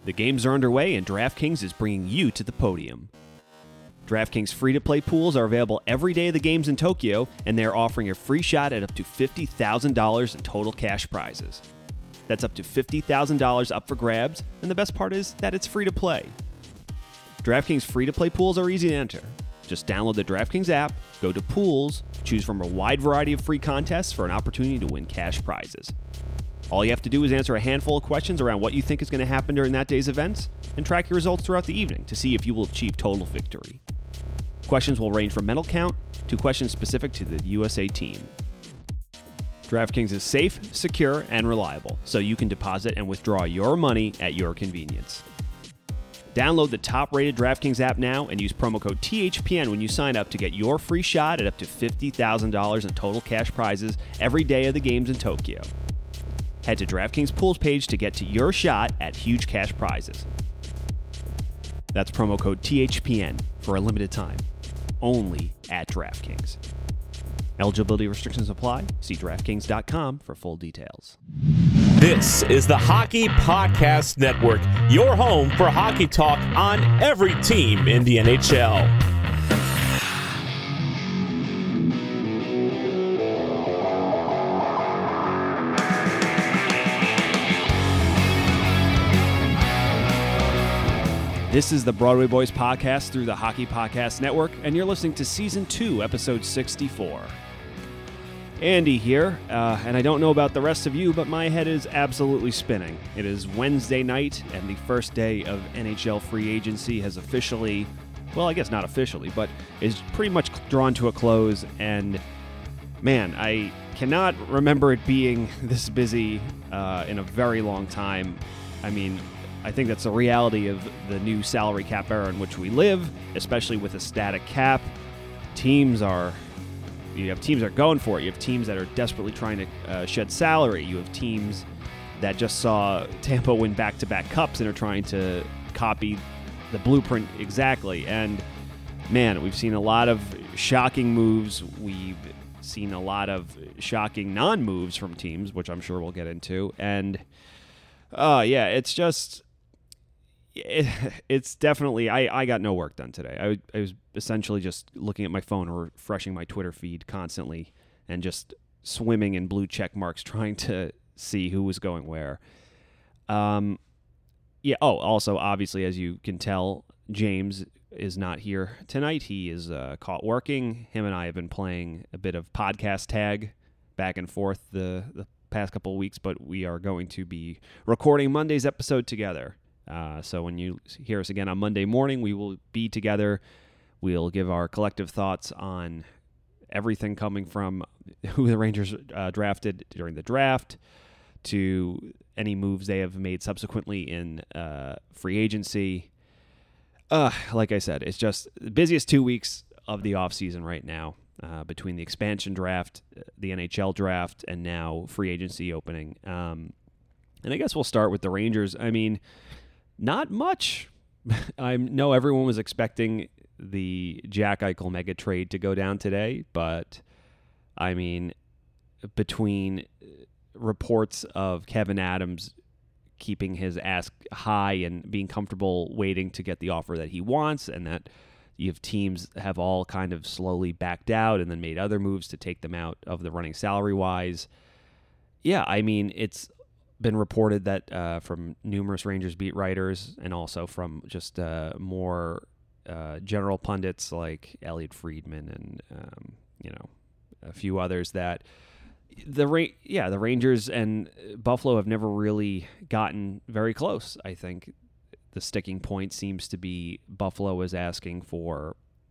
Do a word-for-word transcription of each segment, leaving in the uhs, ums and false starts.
The games are underway, and DraftKings is bringing you to the podium. DraftKings free-to-play pools are available every day of the games in Tokyo, and they are offering a free shot at up to fifty thousand dollars in total cash prizes. That's up to fifty thousand dollars up for grabs, and the best part is that it's free to play. DraftKings free-to-play pools are easy to enter. Just download the DraftKings app, go to Pools, choose from a wide variety of free contests for an opportunity to win cash prizes. All you have to do is answer a handful of questions around what you think is going to happen during that day's events, and track your results throughout the evening to see if you will achieve total victory. Questions will range from medal count to questions specific to the U S A team. DraftKings is safe, secure, and reliable, so you can deposit and withdraw your money at your convenience. Download the top-rated DraftKings app now and use promo code T H P N when you sign up to get your free shot at up to fifty thousand dollars in total cash prizes every day of the games in Tokyo. Head to DraftKings Pools page to get to your shot at huge cash prizes. That's promo code T H P N for a limited time, only at DraftKings. Eligibility restrictions apply. See DraftKings dot com for full details. This is the Hockey Podcast Network, your home for hockey talk on every team in the N H L. This is the Broadway Boys podcast through the Hockey Podcast Network, and you're listening to Season two, Episode sixty-four. Andy here, uh, and I don't know about the rest of you, but my head is absolutely spinning. It is Wednesday night, and the first day of N H L free agency has officially, well, I guess not officially, but is pretty much drawn to a close, and man, I cannot remember it being this busy uh, in a very long time. I mean, I think that's the reality of the new salary cap era in which we live, especially with a static cap. Teams are, you have teams that are going for it. You have teams that are desperately trying to uh, shed salary. You have teams that just saw Tampa win back-to-back cups and are trying to copy the blueprint exactly. And man, we've seen a lot of shocking moves. We've seen a lot of shocking non-moves from teams, which I'm sure we'll get into. And uh, yeah, it's just... It, it's definitely, I, I got no work done today. I, I was essentially just looking at my phone or refreshing my Twitter feed constantly and just swimming in blue check marks trying to see who was going where. Um, yeah. Oh, also, obviously, as you can tell, James is not here tonight. He is uh, caught working. Him and I have been playing a bit of podcast tag back and forth the, the past couple of weeks, but we are going to be recording Monday's episode together. Uh, so when you hear us again on Monday morning, we will be together. We'll give our collective thoughts on everything coming from who the Rangers uh, drafted during the draft to any moves they have made subsequently in uh, free agency. Uh, like I said, it's just the busiest two weeks of the offseason right now uh, between the expansion draft, the N H L draft, and now free agency opening. Um, and I guess we'll start with the Rangers. I mean... Not much. I know everyone was expecting the Jack Eichel mega trade to go down today, but I mean, between reports of Kevin Adams keeping his ass high and being comfortable waiting to get the offer that he wants, and that you have teams have all kind of slowly backed out and then made other moves to take them out of the running salary-wise. Yeah, I mean, it's been reported that uh, from numerous Rangers beat writers and also from just uh, more uh, general pundits like Elliot Friedman and um, you know a few others that the Ra- yeah the Rangers and Buffalo have never really gotten very close. I think the sticking point seems to be Buffalo is asking for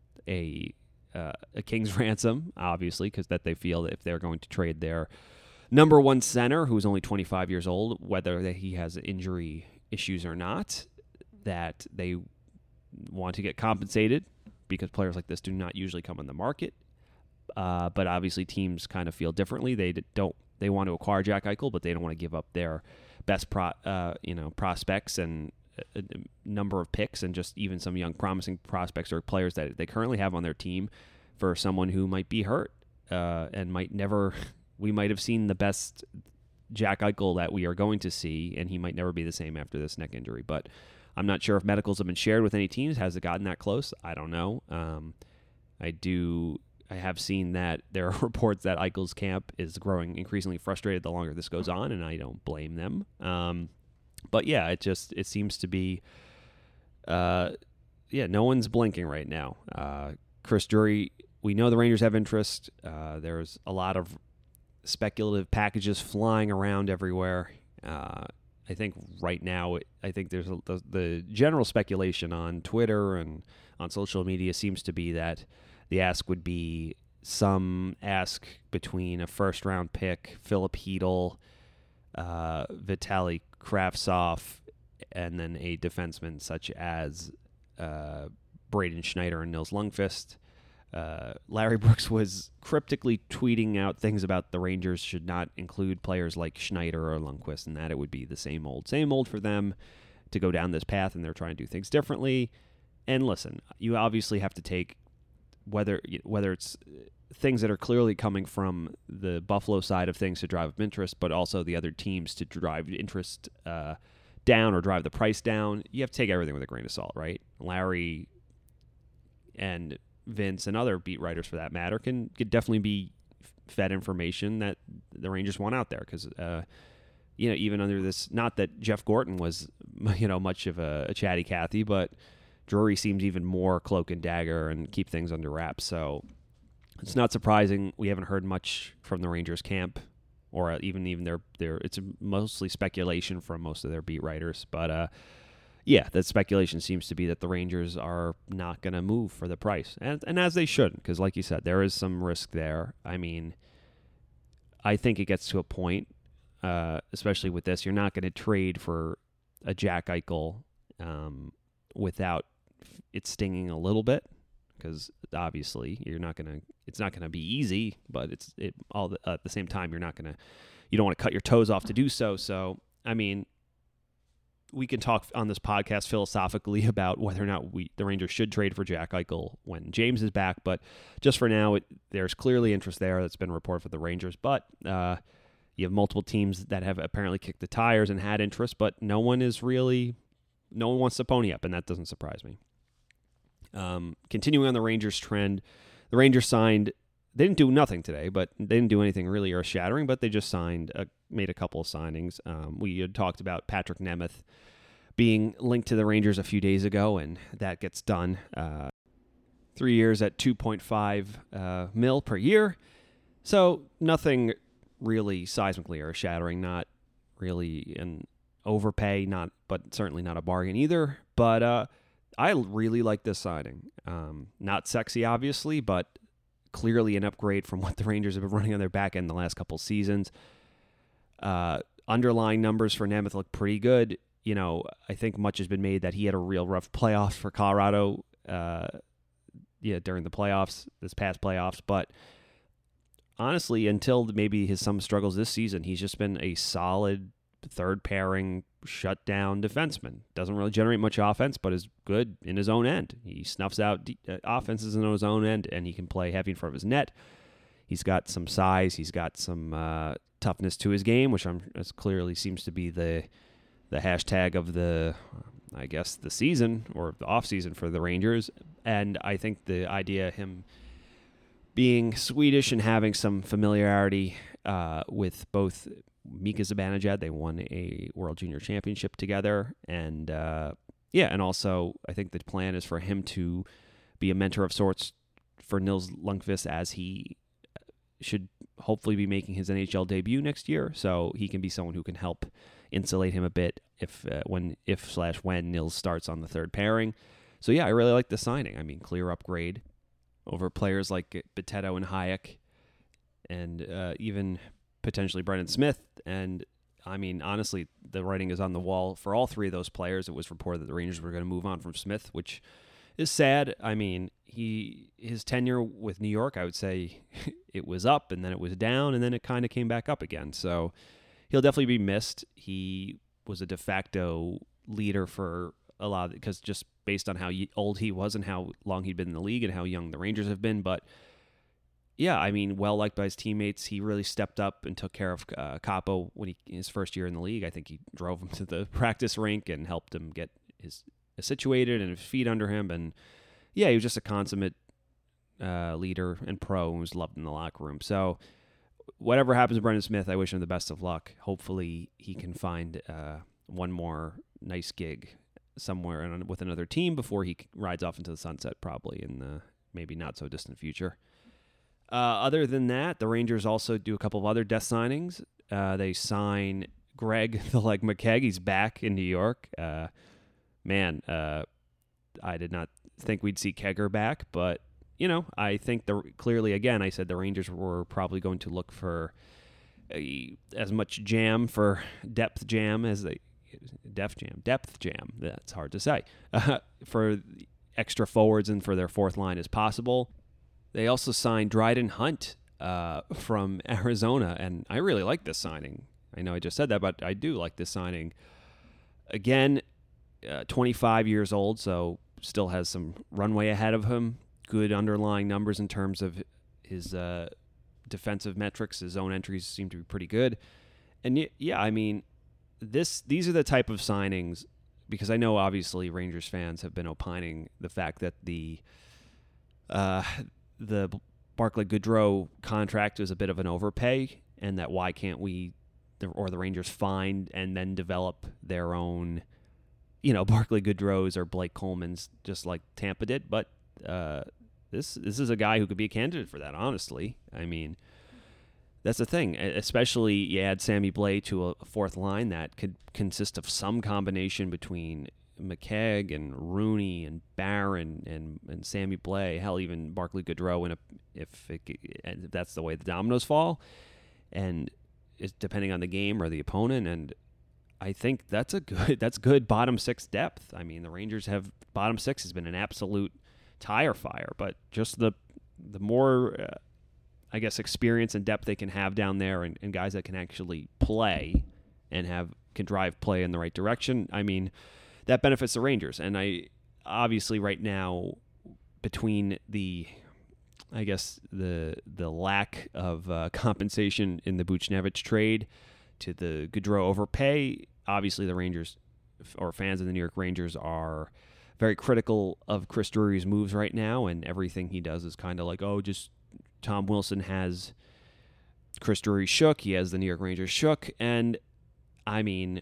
a uh, a king's ransom, obviously, because that they feel that if they're going to trade their number one center, who's only twenty-five years old, whether that he has injury issues or not, that they want to get compensated because players like this do not usually come on the market. Uh, but obviously, teams kind of feel differently. They don't. They want to acquire Jack Eichel, but they don't want to give up their best pro, uh, you know, prospects and a, a number of picks, and just even some young promising prospects or players that they currently have on their team for someone who might be hurt uh, and might never. We might have seen the best Jack Eichel that we are going to see, and he might never be the same after this neck injury. But I'm not sure if medicals have been shared with any teams. Has it gotten that close? I don't know. Um, I do. I have seen that there are reports that Eichel's camp is growing increasingly frustrated the longer this goes on, and I don't blame them. Um, but yeah, it just it seems to be, uh, yeah, no one's blinking right now. Uh, Chris Drury, we know the Rangers have interest. Uh, there's a lot of speculative packages flying around everywhere. Uh, I think right now, I think there's a, the, the general speculation on Twitter and on social media seems to be that the ask would be some ask between a first round pick, Philip Hedl, uh, Vitaly Kravtsov, and then a defenseman such as uh, Braden Schneider and Nils Lundqvist. Uh, Larry Brooks was cryptically tweeting out things about the Rangers should not include players like Schneider or Lundqvist, and that it would be the same old, same old for them to go down this path, and they're trying to do things differently. And listen, you obviously have to take whether whether it's things that are clearly coming from the Buffalo side of things to drive up interest, but also the other teams to drive interest uh, down or drive the price down. You have to take everything with a grain of salt, right? Larry and Vince and other beat writers, for that matter, can could definitely be fed information that the Rangers want out there because, uh, you know, even under this, not that Jeff Gorton was, you know, much of a, a chatty Cathy, but Drury seems even more cloak and dagger and keep things under wraps. So it's not surprising we haven't heard much from the Rangers camp, or even even their their. It's mostly speculation from most of their beat writers, but uh. Yeah, that speculation seems to be that the Rangers are not going to move for the price. And and as they shouldn't, because like you said, there is some risk there. I mean, I think it gets to a point, uh, especially with this, you're not going to trade for a Jack Eichel um, without it stinging a little bit, because obviously you're not going to, it's not going to be easy, but it's it all the, uh, at the same time, you're not going to, you don't want to cut your toes off to do so. So, I mean, we can talk on this podcast philosophically about whether or not we the Rangers should trade for Jack Eichel when James is back, but just for now, it, there's clearly interest there that's been reported for the Rangers. But uh, you have multiple teams that have apparently kicked the tires and had interest, but no one is really, no one wants to pony up, and that doesn't surprise me. Um, continuing on the Rangers trend, the Rangers signed. They didn't do nothing today, but they didn't do anything really earth-shattering, but they just signed, a, made a couple of signings. Um, we had talked about Patrick Nemeth being linked to the Rangers a few days ago, and that gets done. Uh, three years at two point five uh, mil per year. So nothing really seismically earth-shattering, not really an overpay, not but certainly not a bargain either. But uh, I really like this signing. Um, not sexy, obviously, but clearly an upgrade from what the Rangers have been running on their back end the last couple seasons. Uh, underlying numbers for Nemeth look pretty good. You know, I think much has been made that he had a real rough playoffs for Colorado uh, yeah, during the playoffs, this past playoffs. But honestly, until maybe his some struggles this season, he's just been a solid third pairing shutdown defenseman. Doesn't really generate much offense, but is good in his own end. He snuffs out de- uh, offenses in his own end, and he can play heavy in front of his net. He's got some size. He's got some uh, toughness to his game, which I'm as clearly seems to be the the hashtag of the, I guess, the season or the off season for the Rangers. And I think the idea of him being Swedish and having some familiarity uh, with both Mika Zibanejad, they won a World Junior Championship together, and uh, yeah, and also I think the plan is for him to be a mentor of sorts for Nils Lundqvist as he should hopefully be making his N H L debut next year, so he can be someone who can help insulate him a bit if uh, when if slash when Nils starts on the third pairing. So yeah, I really like the signing. I mean, clear upgrade over players like Bitetto and Hayek, and uh, even potentially Brendan Smith. And I mean, honestly, the writing is on the wall for all three of those players. It was reported that the Rangers were going to move on from Smith, which is sad. I mean, he his tenure with New York, I would say it was up and then it was down and then it kind of came back up again. So he'll definitely be missed. He was a de facto leader for a lot, because just based on how old he was and how long he'd been in the league and how young the Rangers have been. But yeah, I mean, well liked by his teammates. He really stepped up and took care of uh, Capo when he in his first year in the league. I think he drove him to the practice rink and helped him get his situated and his feet under him. And yeah, he was just a consummate uh, leader and pro and was loved in the locker room. So whatever happens to Brendan Smith, I wish him the best of luck. Hopefully he can find uh, one more nice gig somewhere in, with another team before he rides off into the sunset, probably in the maybe not so distant future. Uh, other than that, the Rangers also do a couple of other death signings. Uh, they sign Greg the Leg McKegg. He's back in New York. Uh, man, uh, I did not think we'd see Kegger back, but you know, I think the clearly again, I said the Rangers were probably going to look for a, as much jam for depth jam as they depth jam depth jam. That's hard to say uh, for extra forwards and for their fourth line as possible. They also signed Dryden Hunt uh, from Arizona, and I really like this signing. I know I just said that, but I do like this signing. Again, uh, twenty-five years old, so still has some runway ahead of him. Good underlying numbers in terms of his uh, defensive metrics. His own entries seem to be pretty good. And yeah, I mean, this these are the type of signings, because I know obviously Rangers fans have been opining the fact that the uh, the Barclay Goodrow contract was a bit of an overpay, and that why can't we, or the Rangers, find and then develop their own, you know, Barclay Goodrows or Blake Coleman's, just like Tampa did. But uh, this this is a guy who could be a candidate for that, honestly. I mean, that's the thing. Especially you add Sammy Blais to a fourth line that could consist of some combination between McKegg and Rooney and Barron and, and Sammy Blais, hell, even Barclay Goodrow, in a, if, it, if that's the way the dominoes fall, and it's depending on the game or the opponent. And I think that's a good that's good bottom six depth. I mean, the Rangers have bottom six has been an absolute tire fire, but just the the more uh, I guess experience and depth they can have down there, and, and guys that can actually play and have can drive play in the right direction, I mean, that benefits the Rangers. And I obviously right now, between the I guess the the lack of uh, compensation in the Buchnevich trade to the Goodrow overpay, obviously the Rangers or fans of the New York Rangers are very critical of Chris Drury's moves right now, and everything he does is kind of like, oh, just Tom Wilson has Chris Drury shook, he has the New York Rangers shook. And I mean,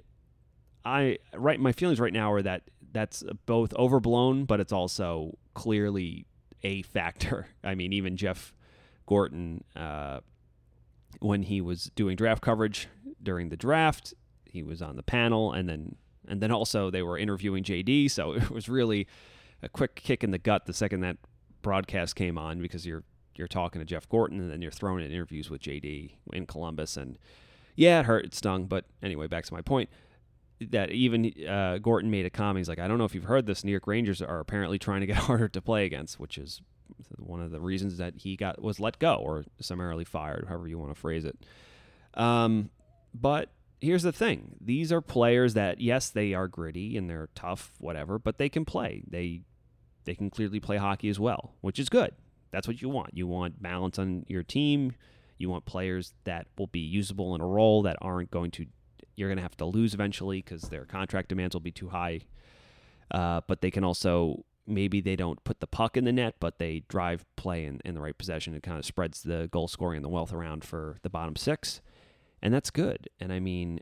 I right my feelings right now are that that's both overblown, but it's also clearly a factor. I mean, even Jeff Gorton, uh, when he was doing draft coverage during the draft, he was on the panel, and then and then also they were interviewing J D, so it was really a quick kick in the gut the second that broadcast came on, because you're you're talking to Jeff Gorton and then you're thrown in interviews with J D in Columbus, and yeah, it hurt, it stung, but anyway, back to my point. That even uh, Gorton made a comment. He's like, I don't know if you've heard this, New York Rangers are apparently trying to get harder to play against, which is one of the reasons that he got was let go or summarily fired, however you want to phrase it. Um, but here's the thing. These are players that, yes, they are gritty and they're tough, whatever, but they can play. They they can clearly play hockey as well, which is good. That's what you want. You want balance on your team. You want players that will be usable in a role, that aren't going to you're going to have to lose eventually because their contract demands will be too high. Uh, but they can also, maybe they don't put the puck in the net, but they drive play in, in the right possession. It kind of spreads the goal scoring and the wealth around for the bottom six. And that's good. And I mean,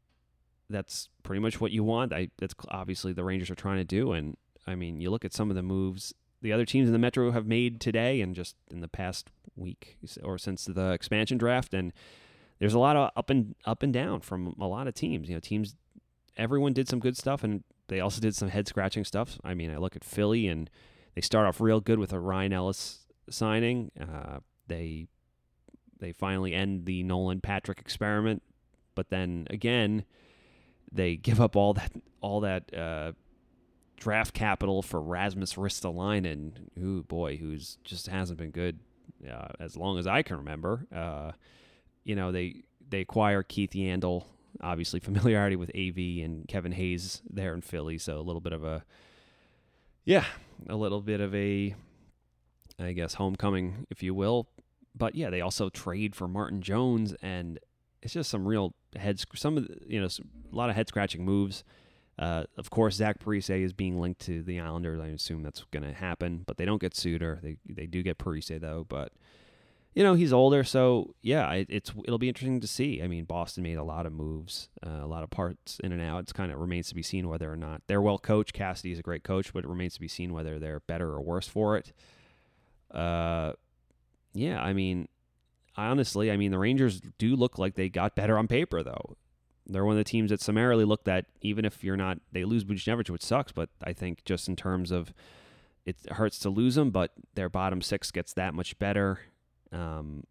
that's pretty much what you want. I, that's obviously the Rangers are trying to do. And I mean, you look at some of the moves the other teams in the Metro have made today and just in the past week or since the expansion draft, and there's a lot of up and up and down from a lot of teams. You know, teams, everyone did some good stuff, and they also did some head scratching stuff. I mean, I look at Philly, and they start off real good with a Ryan Ellis signing. Uh, they they finally end the Nolan Patrick experiment, but then again, they give up all that all that uh, draft capital for Rasmus Ristolainen. Ooh boy, who's just hasn't been good uh, as long as I can remember. Uh, You know, they they acquire Keith Yandel, obviously familiarity with A V and Kevin Hayes there in Philly, so a little bit of a, yeah, a little bit of a, I guess, homecoming, if you will. but yeah, they also trade for Martin Jones, and it's just some real head, some of the, you know, some, a lot of head scratching moves. Uh, of course, Zach Parise is being linked to the Islanders. I assume that's going to happen, but they don't get Suter. They they do get Parise though, but you know he's older, so yeah, it, it's it'll be interesting to see. I mean, Boston made a lot of moves, uh, a lot of parts in and out. It's kind of remains to be seen whether or not they're well coached. Cassidy is a great coach, but it remains to be seen whether they're better or worse for it. Uh, yeah, I mean, honestly, I mean the Rangers do look like they got better on paper though. They're one of the teams that summarily looked at, even if you're not, they lose Buchnevich, which sucks, but I think just in terms of, it hurts to lose them, but their bottom six gets that much better. Um,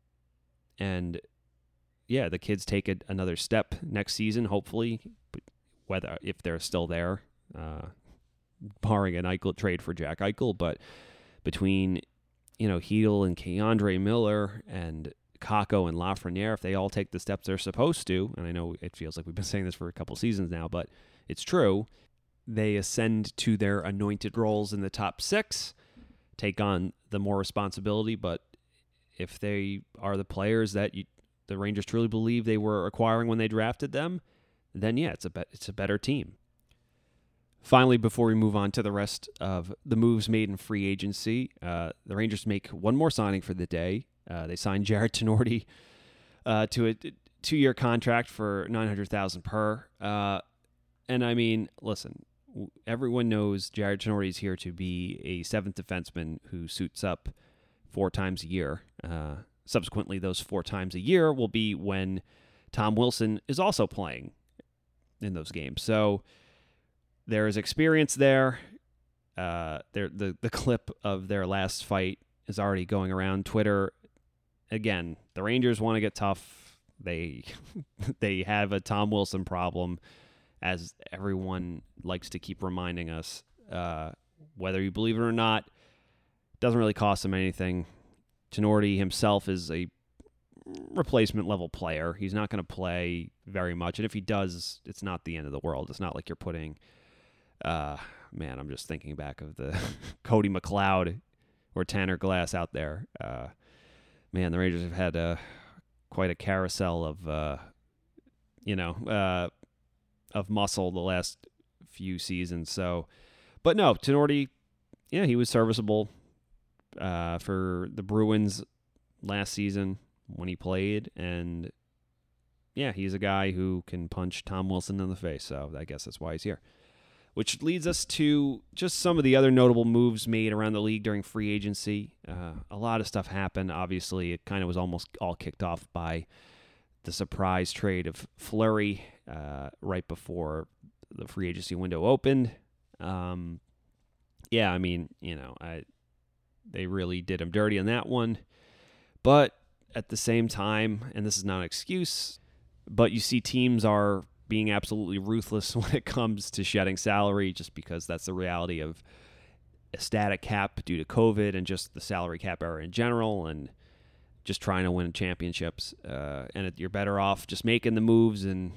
and yeah, the kids take a, another step next season, hopefully, whether if they're still there, uh, barring an Eichel trade for Jack Eichel, but between, you know, Hedl and Keandre Miller and Kakko and Lafreniere, if they all take the steps they're supposed to, and I know it feels like we've been saying this for a couple seasons now, but it's true, they ascend to their anointed roles in the top six, take on the more responsibility, but if they are the players that you, the Rangers truly believe they were acquiring when they drafted them, then yeah, it's a be- it's a better team. Finally, before we move on to the rest of the moves made in free agency, uh, the Rangers make one more signing for the day. Uh, they signed Jarred Tinordi uh, to a two-year contract for nine hundred thousand dollars per. Uh, and I mean, listen, everyone knows Jarred Tinordi is here to be a seventh defenseman who suits up four times a year. Uh, subsequently, those four times a year will be when Tom Wilson is also playing in those games. So there is experience there. Uh, there, the the clip of their last fight is already going around Twitter. Again, the Rangers want to get tough. They they have a Tom Wilson problem, as everyone likes to keep reminding us. Uh, whether you believe it or not, it doesn't really cost them anything. Tinordi himself is a replacement level player. He's not going to play very much, and if he does, it's not the end of the world. It's not like you're putting, uh, man, I'm just thinking back of the Cody McLeod or Tanner Glass out there. Uh, Man, the Rangers have had uh, quite a carousel of, uh, you know, uh, of muscle the last few seasons. So, but no, Tinordi, yeah, he was serviceable uh, for the Bruins last season when he played, and yeah, he's a guy who can punch Tom Wilson in the face. So I guess that's why he's here. Which leads us to just some of the other notable moves made around the league during free agency. Uh, a lot of stuff happened. Obviously, it kind of was almost all kicked off by the surprise trade of Fleury uh, right before the free agency window opened. Um, yeah, I mean, you know, I, they really did him dirty on that one. But at the same time, and this is not an excuse, but you see teams are being absolutely ruthless when it comes to shedding salary, just because that's the reality of a static cap due to COVID and just the salary cap era in general, and just trying to win championships. Uh, and it, you're better off just making the moves and,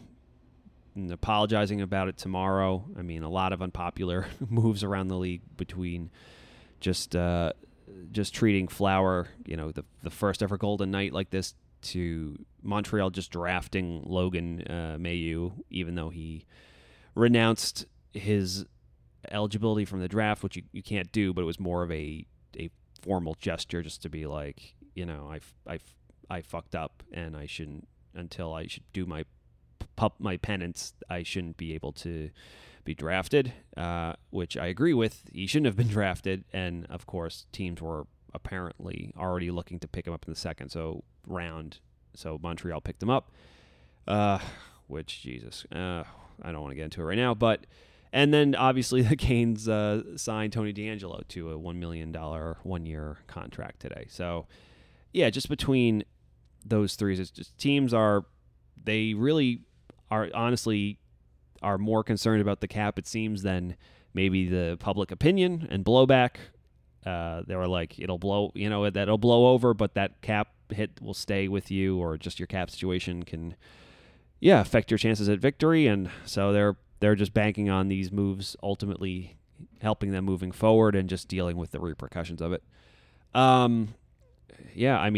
and apologizing about it tomorrow. I mean, a lot of unpopular moves around the league between just uh, just treating Flower, you know, the the first ever Golden Knight like this, to Montreal just drafting Logan uh, Mailloux, even though he renounced his eligibility from the draft, which you, you can't do, but it was more of a a formal gesture just to be like, you know, I, I, I fucked up, and I shouldn't, until I should do my pup my penance, I shouldn't be able to be drafted, uh, which I agree with. He shouldn't have been drafted, and of course teams were apparently already looking to pick him up in the second so round, so Montreal picked him up, uh, which, Jesus, uh, I don't want to get into it right now, but, and then obviously the Canes uh, signed Tony DeAngelo to a one million dollars one-year contract today. So, yeah, just between those three, it's just teams are, they really are, honestly, are more concerned about the cap, it seems, than maybe the public opinion and blowback. Uh, they were like, it'll blow, you know, that'll blow over, but that cap hit will stay with you, or just your cap situation can, yeah, affect your chances at victory. And so they're they're just banking on these moves ultimately helping them moving forward and just dealing with the repercussions of it. Um, yeah, I mean,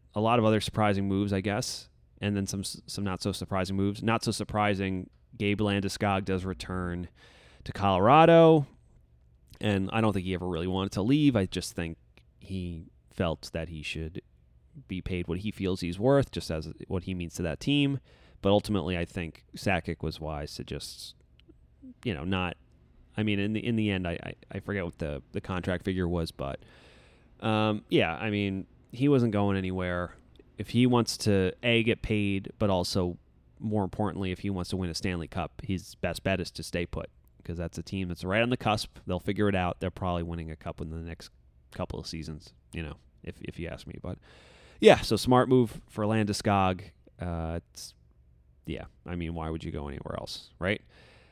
a lot of other surprising moves, I guess, and then some some not so surprising moves. Not so surprising, Gabe Landeskog does return to Colorado, and I don't think he ever really wanted to leave. I just think he felt that he should be paid what he feels he's worth, just as what he means to that team. But ultimately, I think Sakic was wise to just, you know, not. I mean, in the in the end, I I, I forget what the, the contract figure was, but um, yeah, I mean, he wasn't going anywhere. If he wants to A, get paid, but also more importantly, if he wants to win a Stanley Cup, his best bet is to stay put, because that's a team that's right on the cusp. They'll figure it out. They're probably winning a cup in the next couple of seasons, you know, if if you ask me. But yeah, so smart move for Landeskog. Uh, it's, yeah, I mean, why would you go anywhere else, right?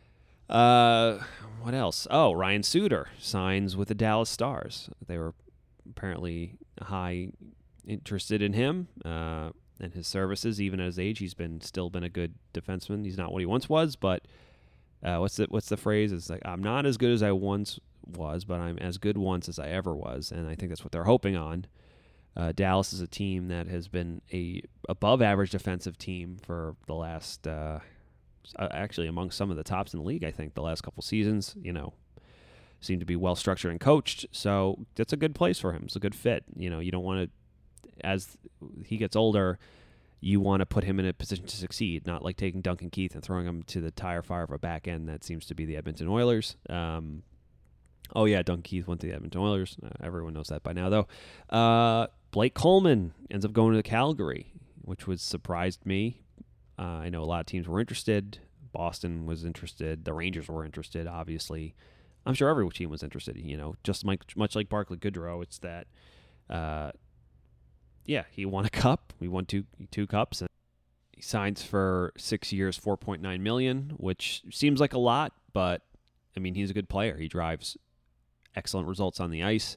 Uh, what else? Oh, Ryan Suter signs with the Dallas Stars. They were apparently high interested in him uh, and his services. Even at his age, he's been still been a good defenseman. He's not what he once was, but uh, what's the what's the phrase? It's like, I'm not as good as I once was, but I'm as good once as I ever was, and I think that's what they're hoping on. Uh, Dallas is a team that has been a above average defensive team for the last. Uh, Actually, among some of the tops in the league, I think, the last couple seasons, you know, seem to be well structured and coached. So that's a good place for him. It's a good fit. You know, you don't want to, as he gets older, you want to put him in a position to succeed, not like taking Duncan Keith and throwing him to the tire fire of a back end. That seems to be the Edmonton Oilers. Um, oh, yeah, Duncan Keith went to the Edmonton Oilers. Uh, everyone knows that by now, though. Uh, Blake Coleman ends up going to Calgary, which was surprised me. Uh, I know a lot of teams were interested. Boston was interested. The Rangers were interested, obviously. I'm sure every team was interested, you know, just like, much like Barclay Goodrow. It's that, uh, yeah, he won a cup. We won two two cups. And he signs for six years, four point nine million dollars, which seems like a lot, but, I mean, he's a good player. He drives excellent results on the ice.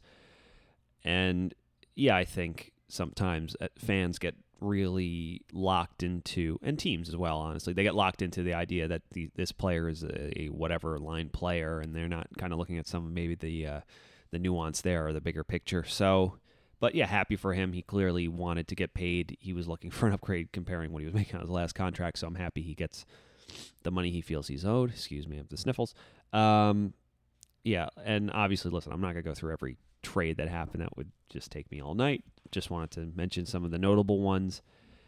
And, yeah, I think sometimes fans get really locked into, and teams as well, honestly, they get locked into the idea that the, this player is a, a whatever line player, and they're not kind of looking at some maybe the uh, the nuance there or the bigger picture. So, but yeah, happy for him. He clearly wanted to get paid. He was looking for an upgrade comparing what he was making on his last contract, so I'm happy he gets the money he feels he's owed. Excuse me, I have the sniffles. Um, yeah, and obviously, listen, I'm not going to go through every trade that happened. That would just take me all night. Just wanted to mention some of the notable ones.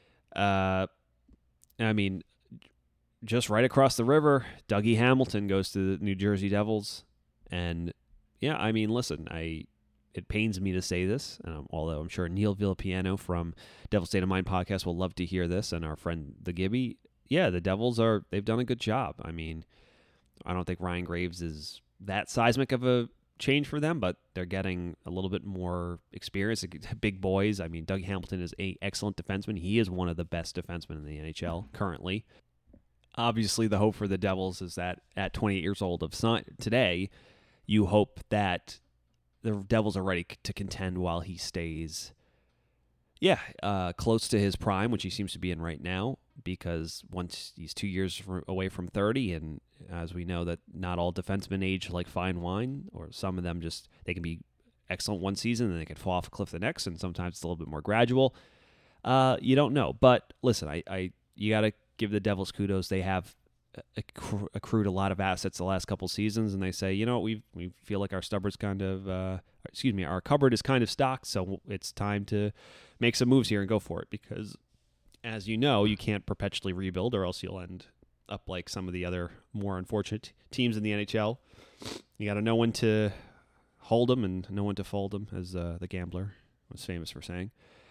Uh, I mean, just right across the river, Dougie Hamilton goes to the New Jersey Devils. And, yeah, I mean, listen, I it pains me to say this, um, although I'm sure Neil Villapiano from Devil State of Mind podcast will love to hear this, and our friend the Gibby. Yeah, the Devils, are they've done a good job. I mean, I don't think Ryan Graves is that seismic of a change for them, but they're getting a little bit more experience. Big boys. I mean, Doug Hamilton is an excellent defenseman. He is one of the best defensemen in the N H L currently. Obviously, the hope for the Devils is that at twenty-eight years old of today, you hope that the Devils are ready to contend while he stays, yeah, uh, close to his prime, which he seems to be in right now, because once he's two years away from thirty, and as we know that not all defensemen age like fine wine, or some of them just, they can be excellent one season and they can fall off a cliff the next, and sometimes it's a little bit more gradual. Uh, you don't know. But listen, I, I you got to give the Devils kudos. They have accru- accrued a lot of assets the last couple seasons, and they say, you know, we we feel like our stubborn's kind of, uh, excuse me, our cupboard is kind of stocked, so it's time to make some moves here and go for it, because as you know, you can't perpetually rebuild, or else you'll end up like some of the other more unfortunate teams in the N H L. You got to know when to hold them and know when to fold them, as uh, the Gambler was famous for saying.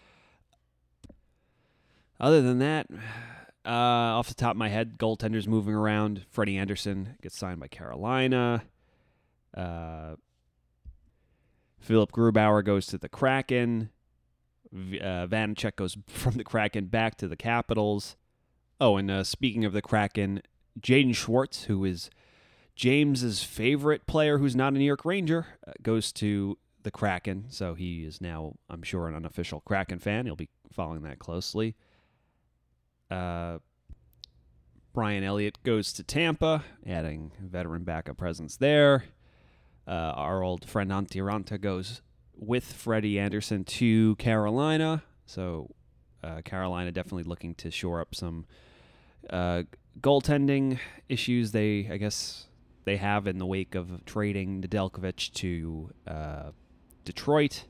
Other than that, uh, off the top of my head, goaltenders moving around. Freddie Anderson gets signed by Carolina. Uh, Philip Grubauer goes to the Kraken. Uh, Vanacek goes from the Kraken back to the Capitals. Oh, and uh, speaking of the Kraken, Jaden Schwartz, who is James's favorite player who's not a New York Ranger, uh, goes to the Kraken. So he is now, I'm sure, an unofficial Kraken fan. He'll be following that closely. Uh, Brian Elliott goes to Tampa, adding veteran backup presence there. Uh, our old friend Antti Ranta goes with Freddie Anderson to Carolina. So Uh, Carolina definitely looking to shore up some uh, goaltending issues they, I guess, they have in the wake of trading Nedeljkovic to uh, Detroit.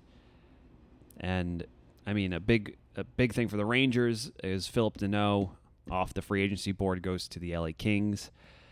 And, I mean, a big a big thing for the Rangers is Philip Deneau off the free agency board goes to the L A Kings,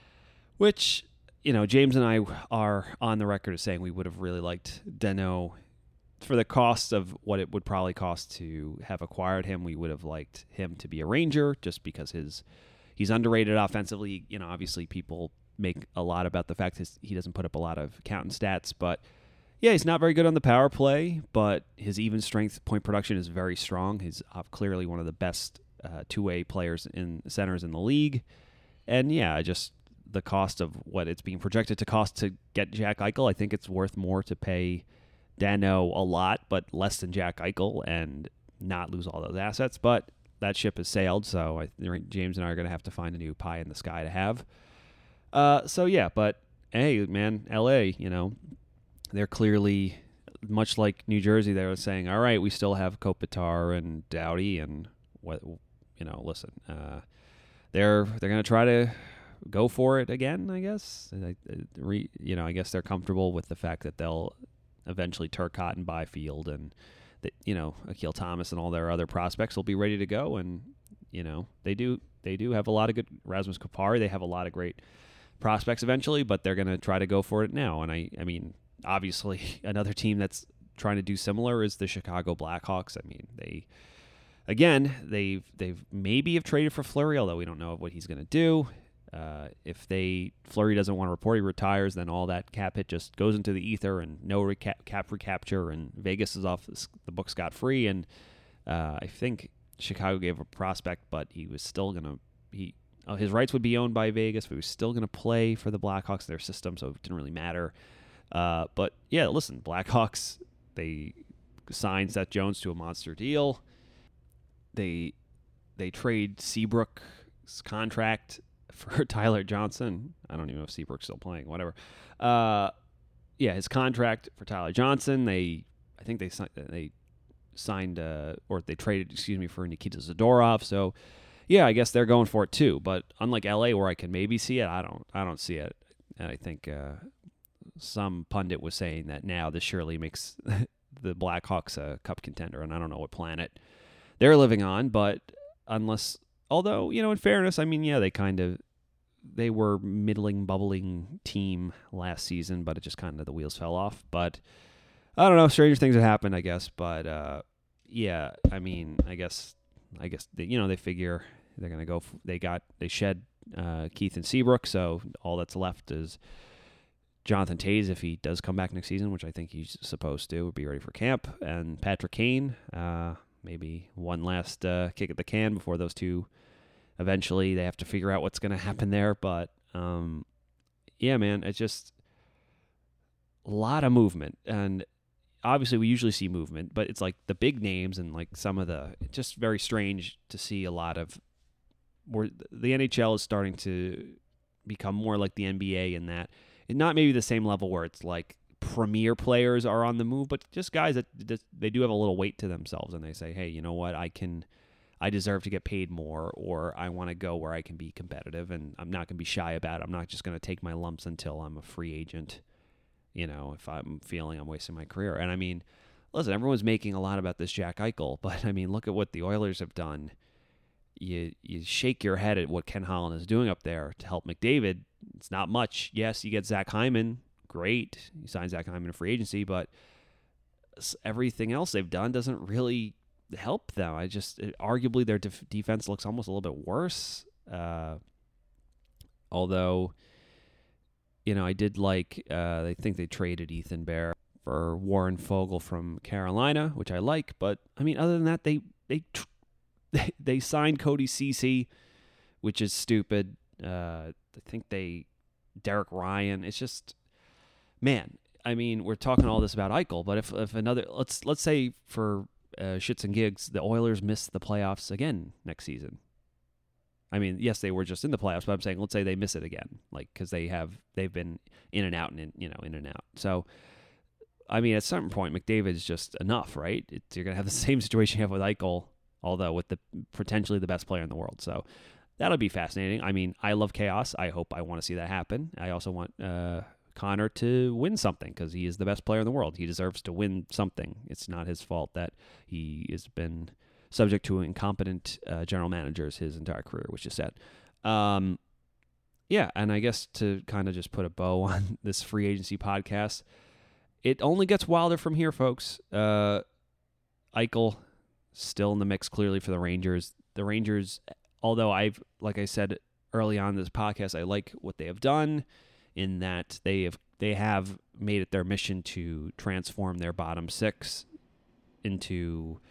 which, you know, James and I are on the record as saying we would have really liked Deneau for the cost of what it would probably cost to have acquired him. We would have liked him to be a Ranger just because his he's underrated offensively. You know, obviously people make a lot about the fact that he doesn't put up a lot of counting stats, but yeah, he's not very good on the power play, but his even strength point production is very strong. He's uh, clearly one of the best uh, two-way players in centers in the league. And yeah, just the cost of what it's being projected to cost to get Jack Eichel, I think it's worth more to pay Deneau a lot, but less than Jack Eichel and not lose all those assets. But that ship has sailed, so I think James and I are going to have to find a new pie in the sky to have. Uh, so yeah, but hey, man, L A, you know, they're clearly, much like New Jersey, they were saying, all right, we still have Kopitar and Doughty, and what, you know, listen, uh, they're they're going to try to go for it again, I guess. I, re, you know, I guess they're comfortable with the fact that they'll eventually Turcotte and Byfield and, that, you know, Akil Thomas and all their other prospects will be ready to go, and, you know, they do they do have a lot of good, Rasmus Kupari, they have a lot of great prospects eventually, but they're going to try to go for it now, and I, I mean, obviously, another team that's trying to do similar is the Chicago Blackhawks. I mean, they, again, they've they've maybe have traded for Fleury, although we don't know what he's going to do. Uh, if they Fleury doesn't want to report he retires, then all that cap hit just goes into the ether, and no recap, cap recapture, and Vegas is off the book scot free. And uh, I think Chicago gave a prospect, but he was still going to he uh, his rights would be owned by Vegas, but he was still going to play for the Blackhawks, their system, so it didn't really matter. Uh, but, yeah, listen, Blackhawks, they signed Seth Jones to a monster deal. They they trade Seabrook's contract for Tyler Johnson. I don't even know if Seabrook's still playing, whatever. Uh, yeah, his contract for Tyler Johnson. They, I think they, they signed, uh, or they traded, excuse me, for Nikita Zadorov. So, yeah, I guess they're going for it too. But unlike L A, where I can maybe see it, I don't I don't see it. And I think... Uh, some pundit was saying that now this surely makes the Blackhawks a cup contender, and I don't know what planet they're living on, but unless, although, you know, in fairness, I mean, yeah, they kind of, they were middling, bubbling team last season, but it just kind of, the wheels fell off, but I don't know, stranger things have happened, I guess, but, uh, yeah, I mean, I guess, I guess, they, you know, they figure they're going to go, they got, they shed uh, Keith and Seabrook, so all that's left is Jonathan Toews, if he does come back next season, which I think he's supposed to, would be ready for camp, and Patrick Kane, uh, maybe one last uh, kick at the can before those two, eventually they have to figure out what's going to happen there, but um, yeah, man, it's just a lot of movement, and obviously we usually see movement, but it's like the big names and like some of the, it's just very strange to see a lot of, where the N H L is starting to become more like the N B A in that, not maybe the same level where it's like premier players are on the move, but just guys that just, they do have a little weight to themselves, and they say, hey, you know what, I can, I deserve to get paid more, or I want to go where I can be competitive, and I'm not going to be shy about it. I'm not just going to take my lumps until I'm a free agent, you know, if I'm feeling I'm wasting my career. And I mean, listen, everyone's making a lot about this Jack Eichel, but I mean, look at what the Oilers have done. You you shake your head at what Ken Holland is doing up there to help McDavid. It's not much. Yes, you get Zach Hyman. Great. You sign Zach Hyman in free agency, but everything else they've done doesn't really help them. I just, it, arguably their def- defense looks almost a little bit worse. Uh, although, you know, I did like, uh, I think they traded Ethan Bear for Warren Fogle from Carolina, which I like. But, I mean, other than that, they they they, they signed Cody Ceci, which is stupid. Uh, I think they, Derek Ryan, it's just, man, I mean, we're talking all this about Eichel, but if if another, let's let's say for uh, shits and gigs, the Oilers miss the playoffs again next season. I mean, yes, they were just in the playoffs, but I'm saying, let's say they miss it again, like, because they have they've been in and out and in, you know in and out. So, I mean, at some point, McDavid's just enough, right? It's, you're gonna have the same situation you have with Eichel although with the potentially the best player in the world. So that'll be fascinating. I mean, I love chaos. I hope I want to see that happen. I also want uh, Connor to win something because he is the best player in the world. He deserves to win something. It's not his fault that he has been subject to incompetent uh, general managers his entire career, which is sad. Um, yeah, and I guess to kind of just put a bow on this free agency podcast, it only gets wilder from here, folks. Uh, Eichel still in the mix clearly for the Rangers. The Rangers, although I've, like I said early on in this podcast, I like what they have done in that they have they have made it their mission to transform their bottom six into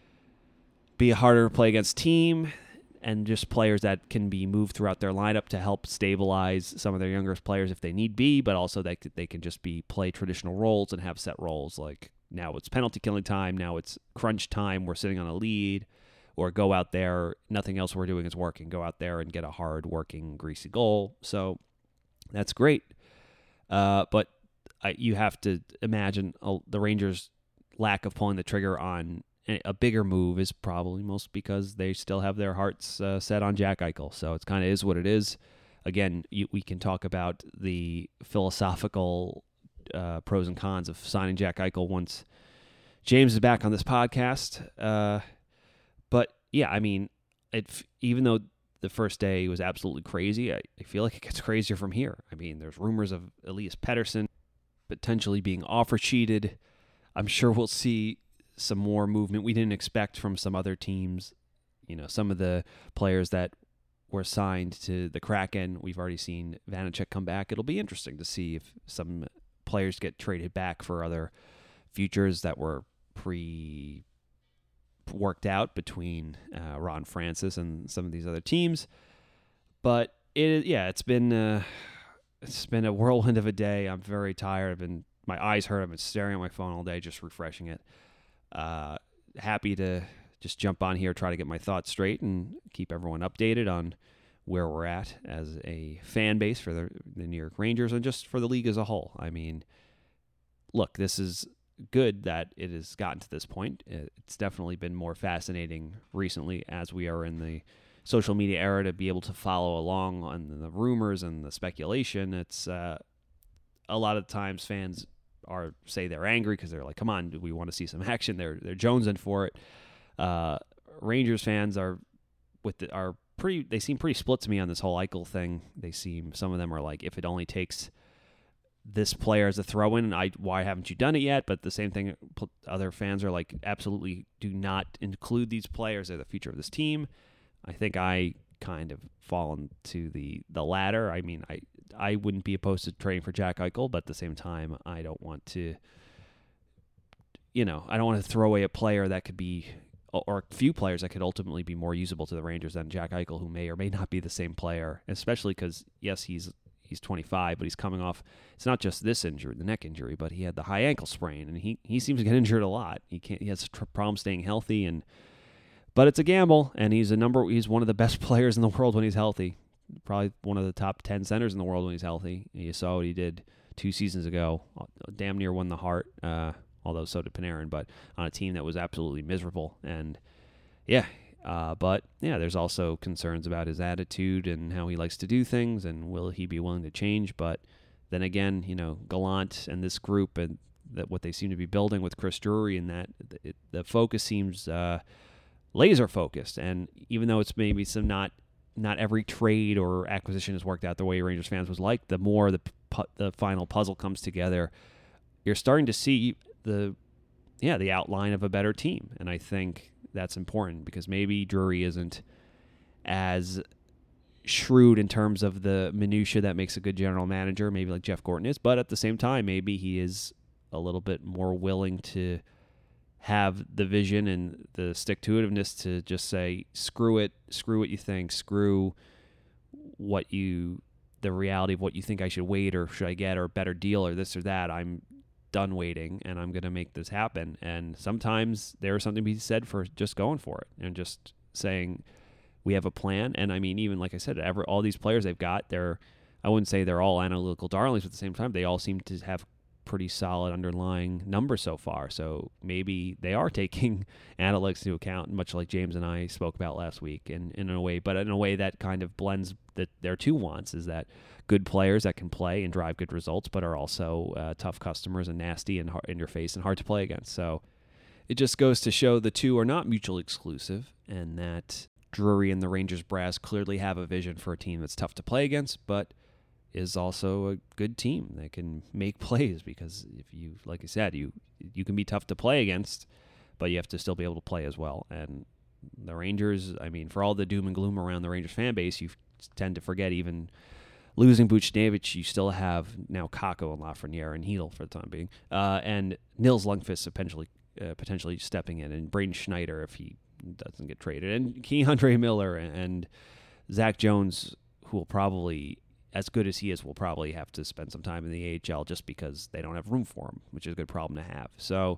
be a harder to play against team and just players that can be moved throughout their lineup to help stabilize some of their younger players if they need be, but also they they can just be play traditional roles and have set roles. Like now it's penalty killing time, now it's crunch time, we're sitting on a lead, or go out there, nothing else we're doing is working, go out there and get a hard working greasy goal. So that's great. Uh, but I, you have to imagine uh, the Rangers' lack of pulling the trigger on a bigger move is probably most because they still have their hearts uh, set on Jack Eichel. So it's kind of is what it is. Again, you, we can talk about the philosophical uh, pros and cons of signing Jack Eichel once James is back on this podcast. Uh, but yeah, I mean, it, even though the first day was absolutely crazy, I, I feel like it gets crazier from here. I mean, there's rumors of Elias Pettersson potentially being offer cheated. I'm sure we'll see some more movement we didn't expect from some other teams. You know, some of the players that were signed to the Kraken, we've already seen Vanacek come back. It'll be interesting to see if some players get traded back for other futures that were pre worked out between uh, Ron Francis and some of these other teams. But it, yeah, it's been uh, it's been a whirlwind of a day. I'm very tired. I've been my eyes hurt. I've been staring at my phone all day, just refreshing it. Uh, happy to just jump on here, try to get my thoughts straight, and keep everyone updated on where we're at as a fan base for the, the New York Rangers and just for the league as a whole. I mean, look, this is good that it has gotten to this point. It's definitely been more fascinating recently as we are in the social media era to be able to follow along on the rumors and the speculation. It's uh, a lot of times fans are say they're angry because they're like, come on, do we want to see some action? They're they're jonesing for it. Uh, Rangers fans are with the, are pretty. They seem pretty split to me on this whole Eichel thing. They seem some of them are like, if it only takes this player as a throw-in, I why haven't you done it yet? But the same thing, other fans are like, absolutely do not include these players. They're the future of this team. I think I kind of fall into the the latter. I mean, I. I wouldn't be opposed to trading for Jack Eichel, but at the same time, I don't want to, you know, I don't want to throw away a player that could be, or a few players that could ultimately be more usable to the Rangers than Jack Eichel, who may or may not be the same player, especially because, yes, he's he's twenty-five, but he's coming off, it's not just this injury, the neck injury, but he had the high ankle sprain, and he, he seems to get injured a lot. He can't, he has a problem staying healthy, and but it's a gamble, and he's a number, he's one of the best players in the world when he's healthy. Probably one of the top ten centers in the world when he's healthy. You saw what he did two seasons ago. Damn near won the Hart, uh, although so did Panarin, but on a team that was absolutely miserable. And, yeah, uh, but, yeah, there's also concerns about his attitude and how he likes to do things, and will he be willing to change. But then again, you know, Gallant and this group and that what they seem to be building with Chris Drury and that it, the focus seems uh, laser-focused. And even though it's maybe some not – not every trade or acquisition has worked out the way Rangers fans was like, the more the pu- the final puzzle comes together, you're starting to see the yeah the outline of a better team. And I think that's important because maybe Drury isn't as shrewd in terms of the minutia that makes a good general manager, maybe like Jeff Gorton is, but at the same time, maybe he is a little bit more willing to have the vision and the stick-to-itiveness to just say, screw it, screw what you think, screw what you, the reality of what you think I should wait or should I get or a better deal or this or that. I'm done waiting and I'm going to make this happen. And sometimes there's something to be said for just going for it and just saying we have a plan. And I mean, even like I said, ever all these players they've got, they're, I wouldn't say they're all analytical darlings, but at the same time, they all seem to have pretty solid underlying number so far. So maybe they are taking analytics into account, much like James and I spoke about last week, in, in a way, but in a way that kind of blends the, their two wants, is that good players that can play and drive good results, but are also uh, tough customers and nasty and hard, in your face and hard to play against. So it just goes to show the two are not mutually exclusive, and that Drury and the Rangers brass clearly have a vision for a team that's tough to play against, but is also a good team that can make plays, because if you, like I said, you you can be tough to play against, but you have to still be able to play as well. And the Rangers, I mean, for all the doom and gloom around the Rangers fan base, you tend to forget even losing Buchnevich, you still have now Kakko and Lafreniere and Hedl for the time being, uh, and Nils Lundqvist potentially uh, potentially stepping in, and Braden Schneider if he doesn't get traded, and Keandre Miller and, and Zach Jones, who will probably, as good as he is, will probably have to spend some time in the A H L just because they don't have room for him, which is a good problem to have. So,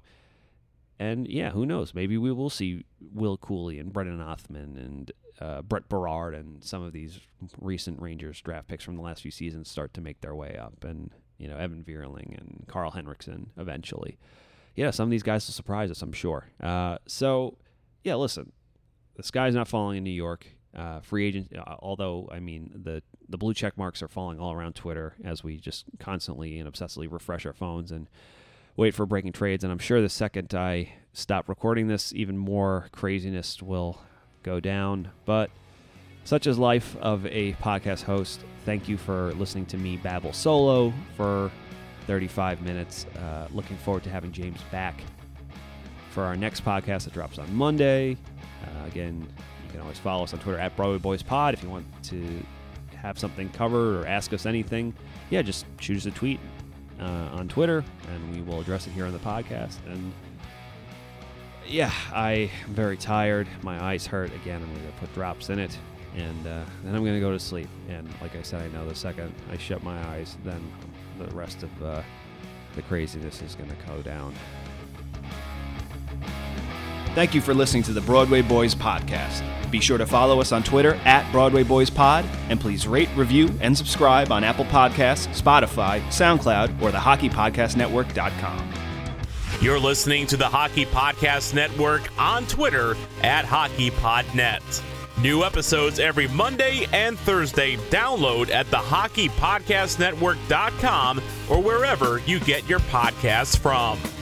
and yeah, who knows? Maybe we will see Will Cooley and Brendan Othman and uh, Brett Berard and some of these recent Rangers draft picks from the last few seasons start to make their way up, and you know, Evan Vierling and Carl Henriksen eventually. Yeah, some of these guys will surprise us, I'm sure. Uh, so, yeah, listen, the sky's not falling in New York. Uh, free agent, uh, although, I mean, the, the blue check marks are falling all around Twitter as we just constantly and obsessively refresh our phones and wait for breaking trades. And I'm sure the second I stop recording this, even more craziness will go down. But such is life of a podcast host. Thank you for listening to me babble solo for thirty-five minutes. Uh, looking forward to having James back for our next podcast that drops on Monday. Uh, again, you can always follow us on Twitter at Broadway Boys Pod if you want to have something covered or ask us anything. Yeah, just shoot us a tweet uh, on Twitter, and we will address it here on the podcast. And yeah, I'm very tired. My eyes hurt again. I'm going to put drops in it, and uh, then I'm going to go to sleep. And like I said, I know the second I shut my eyes, then the rest of uh, the craziness is going to go down. Thank you for listening to the Broadway Boys Podcast. Be sure to follow us on Twitter at Broadway Boys Pod, and please rate, review, and subscribe on Apple Podcasts, Spotify, SoundCloud, or the hockey podcast network dot com. You're listening to the Hockey Podcast Network on Twitter at HockeyPodNet. New episodes every Monday and Thursday. Download at the hockey podcast network dot com or wherever you get your podcasts from.